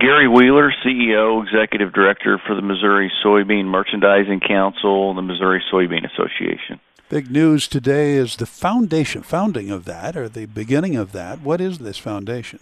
Gary Wheeler, CEO, Executive Director for the Missouri Soybean Merchandising Council and the Missouri Soybean Association. Big news today is the founding of that, or the beginning of that. What is this foundation?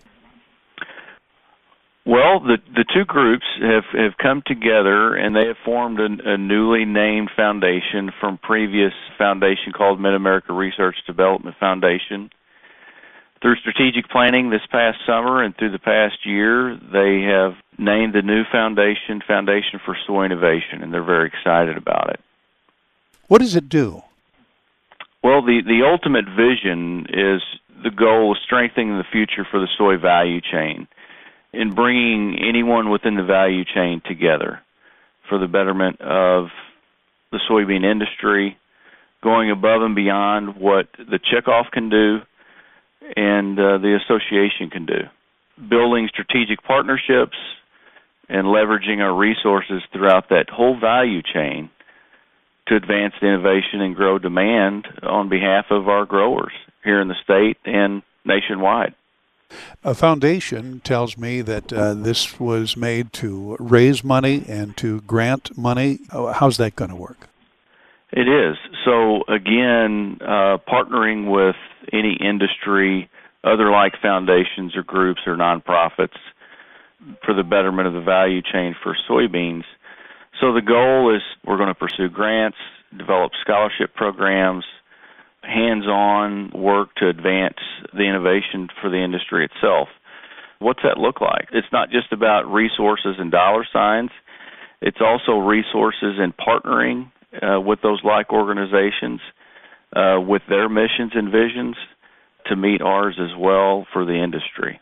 Well, the two groups have come together, and they have formed a newly named foundation from previous foundation called Mid-America Research Development Foundation. Through strategic planning this past summer and through the past year, they have named the new Foundation for Soy Innovation, and they're very excited about it. What does it do? Well, the ultimate vision is the goal of strengthening the future for the soy value chain and bringing anyone within the value chain together for the betterment of the soybean industry, going above and beyond what the checkoff can do and the association can do, building strategic partnerships and leveraging our resources throughout that whole value chain to advance the innovation and grow demand on behalf of our growers here in the state and nationwide. A foundation tells me that this was made to raise money and to grant money. How's that going to work? It is. So, again, partnering with any industry, other like foundations or groups or nonprofits for the betterment of the value chain for soybeans. So the goal is we're going to pursue grants, develop scholarship programs, hands-on work to advance the innovation for the industry itself. What's that look like? It's not just about resources and dollar signs. It's also resources in partnering with those like organizations with their missions and visions to meet ours as well for the industry.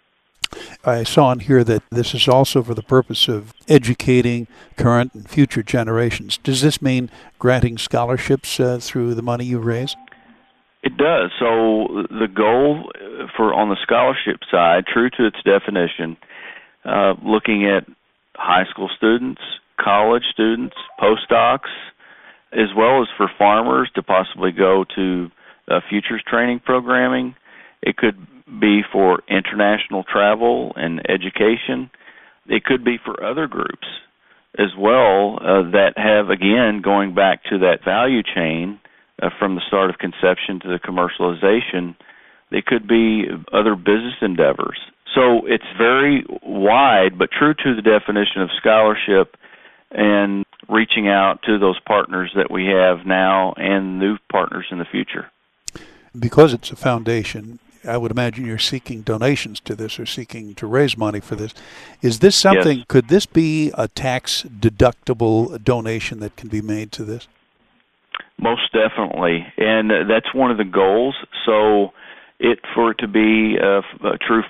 I saw in here that this is also for the purpose of educating current and future generations. Does this mean granting scholarships through the money you raise? It does. So the goal for on the scholarship side, true to its definition, looking at high school students, college students, postdocs, as well as for farmers to possibly go to futures training programming. It could be for international travel and education. It could be for other groups as well that have, again, going back to that value chain from the start of conception to the commercialization. They could be other business endeavors. So it's very wide, but true to the definition of scholarship and reaching out to those partners that we have now and new partners in the future. Because it's a foundation, I would imagine you're seeking donations to this or seeking to raise money for this. Is this something, Yes. Could this be a tax-deductible donation that can be made to this? Most definitely, and that's one of the goals. So for it to be a true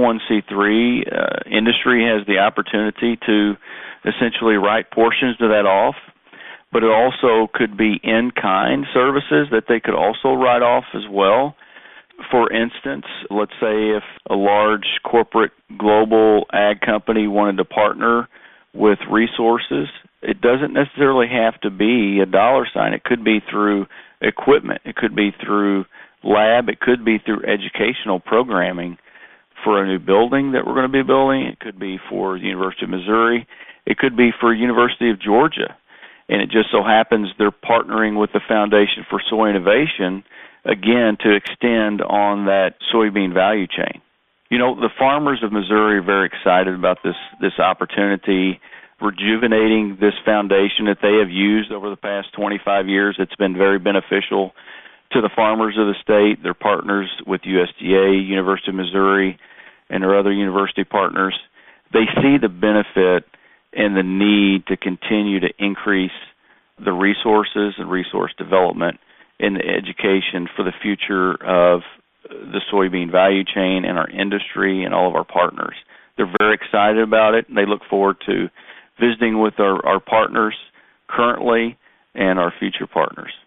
501c3, industry has the opportunity to essentially write portions of that off, but it also could be in-kind services that they could also write off as well. For instance, let's say if a large corporate global ag company wanted to partner with resources, it doesn't necessarily have to be a dollar sign. It could be through equipment. It could be through lab. It could be through educational programming for a new building that we're going to be building. It could be for the University of Missouri. It could be for University of Georgia. And it just so happens they're partnering with the Foundation for Soy Innovation, again, to extend on that soybean value chain. You know, the farmers of Missouri are very excited about this opportunity, rejuvenating this foundation that they have used over the past 25 years. It's been very beneficial to the farmers of the state. They're partners with USDA, University of Missouri, and our other university partners. They see the benefit and the need to continue to increase the resources and resource development in the education for the future of the soybean value chain and our industry and all of our partners. They're very excited about it, and they look forward to visiting with our partners currently and our future partners.